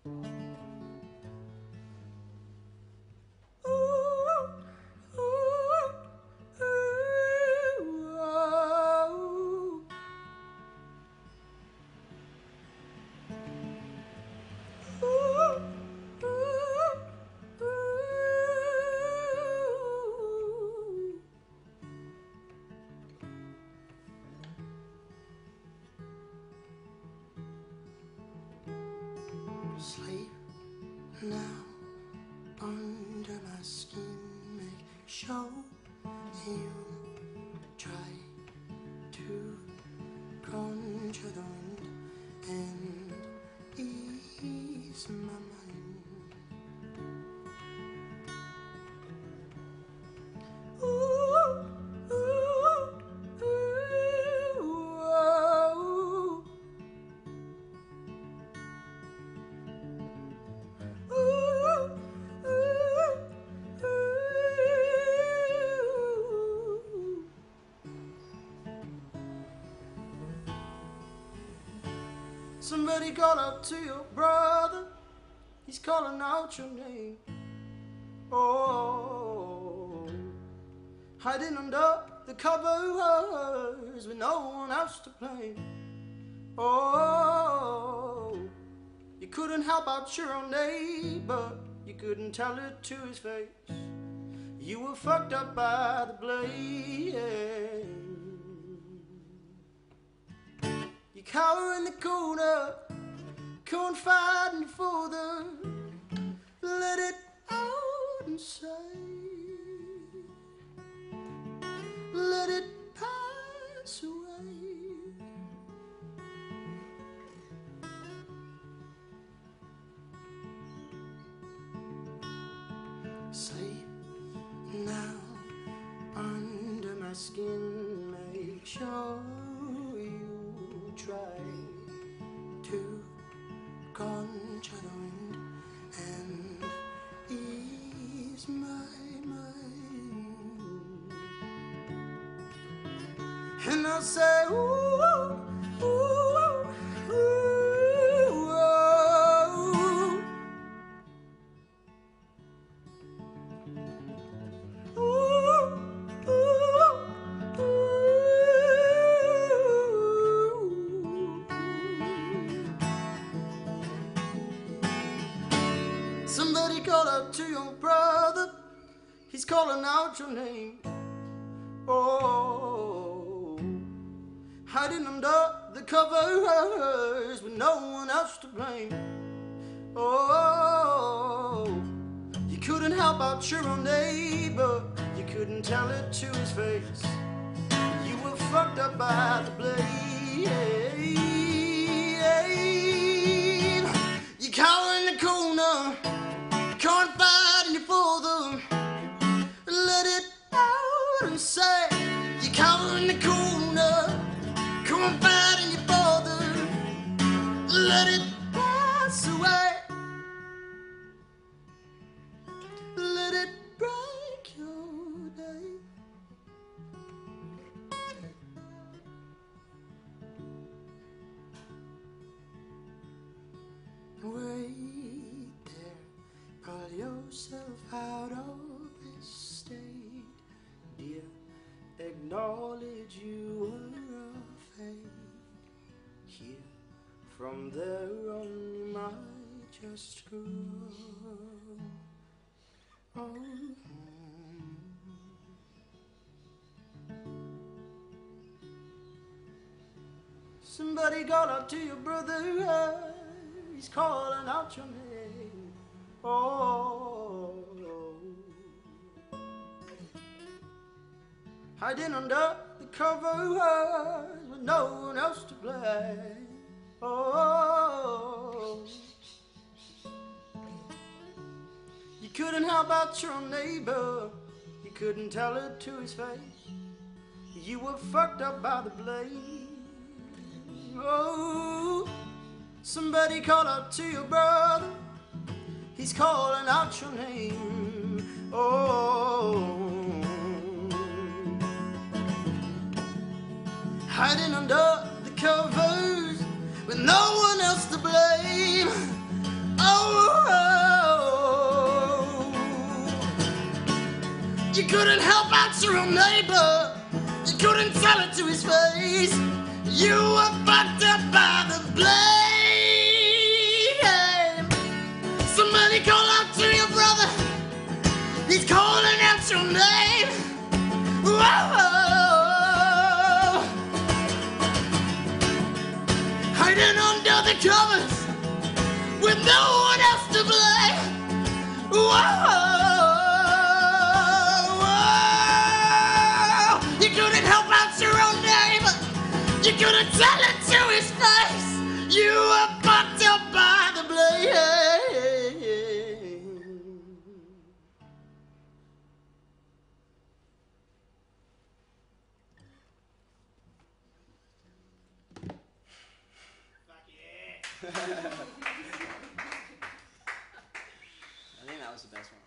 Sleep now under my skin, make sure you try to conjure the wind and ease my mind. Somebody call up to your brother, he's calling out your name. Oh, hiding under the covers with no one else to blame. Oh, you couldn't help out your own neighbor, you couldn't tell it to his face. You were fucked up by the blame. You cower in the corner, confiding your father. Let it out and say, let it pass away. Sleep now under my skin, make sure you try to conjure the wind and ease my mind. And I'll say, ooh, ooh, ooh, ooh. Somebody call out to your brother, he's calling out your name. Oh, hiding under the covers with no one else to blame. Oh, you couldn't help out your own neighbor, you couldn't tell it to his face. You were fucked up by the blame. You cower in the corner, confiding your father. Let it out and say, you cower in the corner, confiding your father. Let it pass away. Let it break your day. Wait there, pull yourself out of this state, dear. Acknowledge you were a fake. Here, from there on you might just grow. Oh. Somebody call out to your brother, he's calling out your name. Oh, hiding under the covers with no one else to blame. Oh, you couldn't help out your own neighbor, you couldn't tell it to his face. You were fucked up by the blame. Oh, somebody call out to your brother, he's calling out your name. Oh, hiding under the covers with no one else to blame. Oh, you couldn't help out your own neighbor. You couldn't tell it to his face. You were fucked up by the blame. Somebody call out to your brother. He's calling out your name. Whoa. Hiding under the covers with no one else to blame. Whoa. You couldn't help out your own neighbor. You couldn't tell it to his face. You were fucked up by the blame. I think that was the best one.